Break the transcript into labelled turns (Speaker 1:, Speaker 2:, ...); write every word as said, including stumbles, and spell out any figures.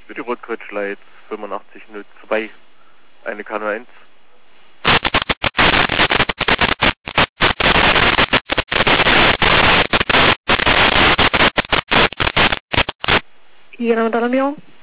Speaker 1: Für die Rotkreuzschleiz fünfundachtzig null zwei, eine Kanu eins.
Speaker 2: Hier, Alarmierung.